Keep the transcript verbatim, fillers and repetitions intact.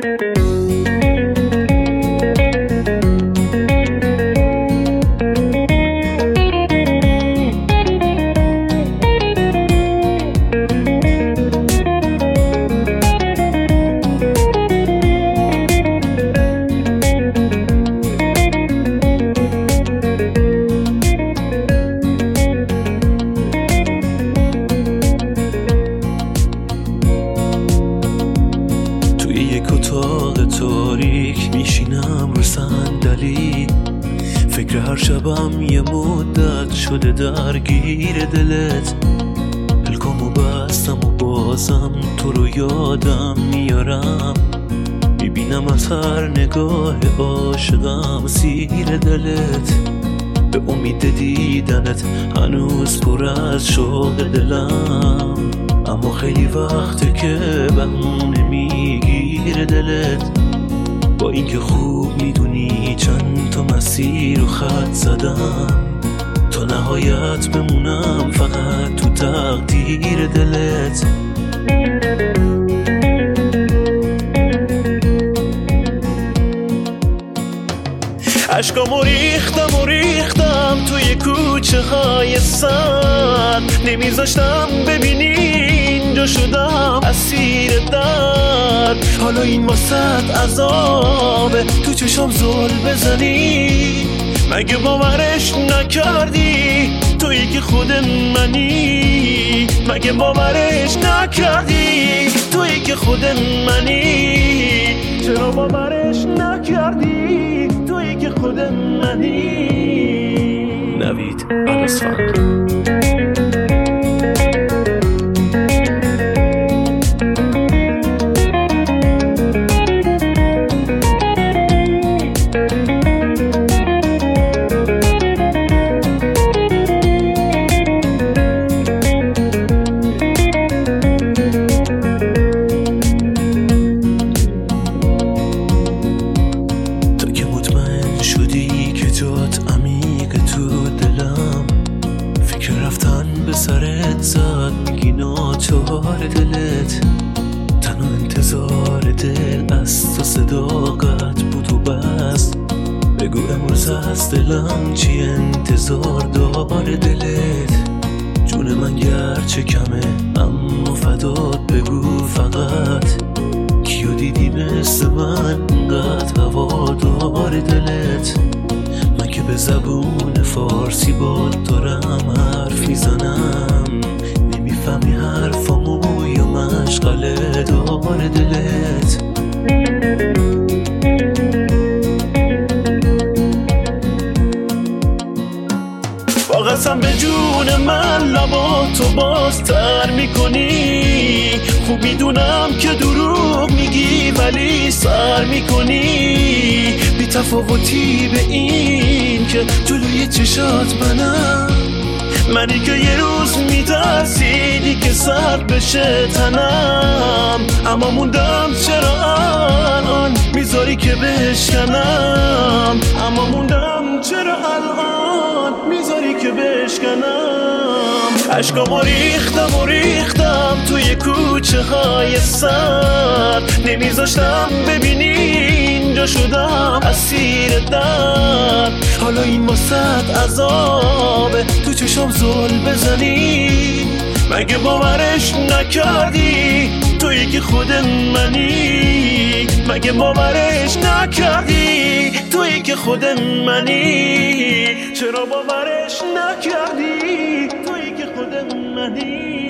اتاق تاریک میشینم رو صندلی، فکر هر شبم یه مدت شده درگیر دلت. پلکامو بستم و بازم تو رو یادم میارم، میبینم از هر نگاه عاشقم سیر دلت. به امید دیدنت هنوز پر از شوق دلم، اما خیلی وقته که بهونه میگیره دلت. با اینکه خوب میدونی چند تا مسیر و خط زدم، تا نهایت بمونم فقط تو تقدیر دلت. عشقامو ریختم و ریختم توی کوچه های سر، نمیذاشتم ببینی اینجا شدم اسیر درد. حالا این واسط عذابه تو چشام زل بزنی، مگه باورش نکردی تویی که خود منی؟ مگه باورش نکردی تویی که خود منی؟ چرا باورش نکردی تویی که خود منی؟ نوید الاسفند. جات عمیق تو دلم، فکر رفتن به سرت زد، میگی ناچار دلت. تنها انتظار دل از تو صداقت بود و بس. بگو امروز از دلم چی انتظار داره دلت؟ جون من گرچه کمه اما فدات بگو فقط، کیو دیدی مثل من انقدر هوادار دلت؟ من که به زبون فارسی باد دارم حرف میزنم، نمیفهمی حرفامو یا مشغله دار دلت؟ با قسم به جون من لباتو بازتر میکنی، خوب میدونم که دروغ میگی ولی سر میکنی. بی تفاوتی به این که جلوی چشات منم، منی که یه روز میترسیدی که سر بشه تنم. اما موندم چرا الان میذاری که بشکنم، اما موندم چرا الان میذاری که بشکنم. عشقامو ریختم و ریختم توی کوچه های سر، نمیذاشتم ببینی اینجا شدم اسیر درد. حالا این واسط عذابه تو چشام زل بزنی، مگه باورش نکردی تویی که خود منی؟ مگه باورش نکردی تویی که خود منی؟ چرا باورش نکردی تویی که خود منی؟